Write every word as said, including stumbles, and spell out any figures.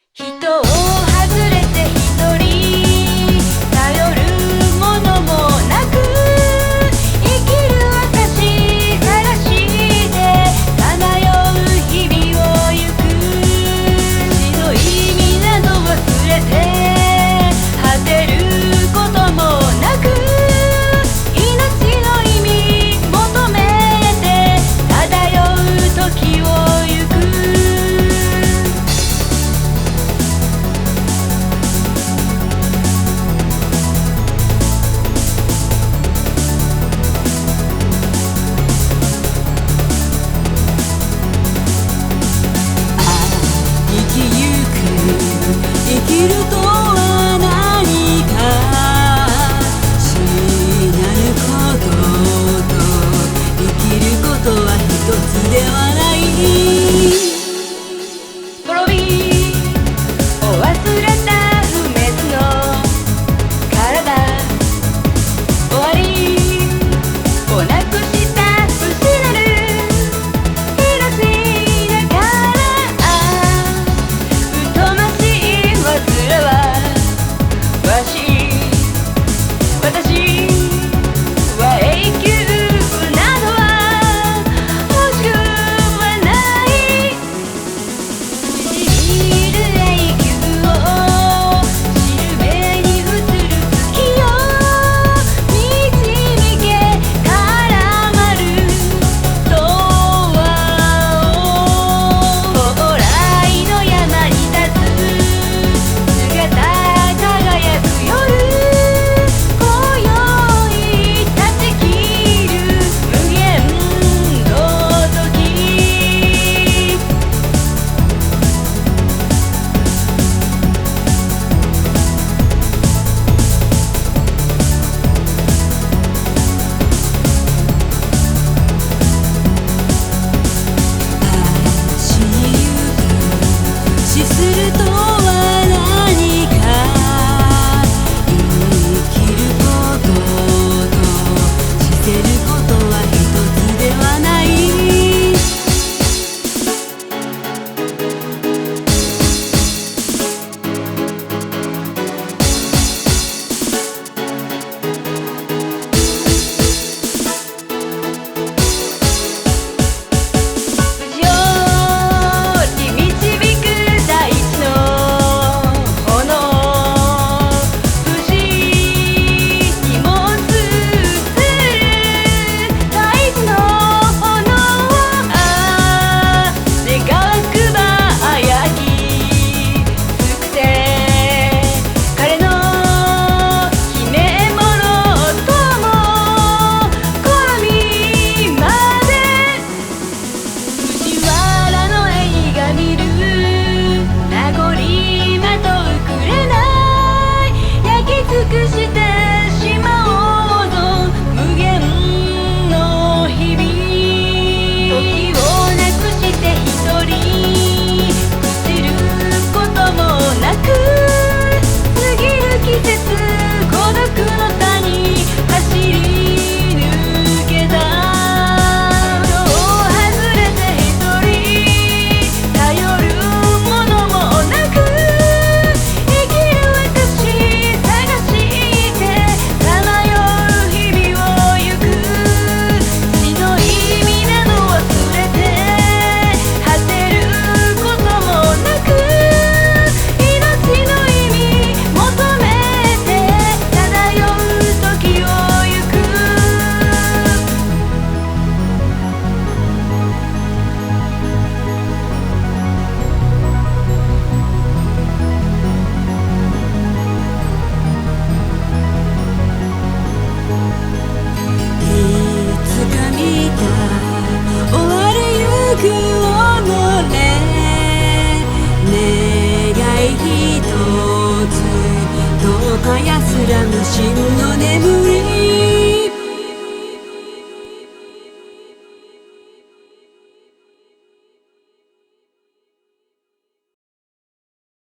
人を外れて一人頼るものもなく生きる私探してさまよう日々を行く死の意味など忘れて果てることもなく命の意味求めて漂う時を行く生きるとは何か知らぬことと生きることは一つではない滅びを忘れた不滅の体終わりをなくした失なる命だから疎ましい煩わしい私は永久などは欲しくはない信じる永久を知る目に映る月よ導け絡まる永遠を往来の山に立つ姿輝く夜今宵断ち切る無限の時死にゆく死するとは何か生きることと死せることは一つではない無事に導く大地の炎不死にも映る大地の炎ああ願わくばやきつくて彼の悲鳴ものとも好みまで藤原の映画見る名残まとう紅焼き尽くしてしまおうぞ無限の日々時をなくして一人朽ちることもなく過ぎる季節孤独の谷走り抜けた人を外れて一人頼るものもなく生きる私探してさまよう日々を行く死の意味など忘れて果てることもなく命の意味求めて漂う時を行くいつか見た終わりゆく己願いひとつどうか安らむ真の眠り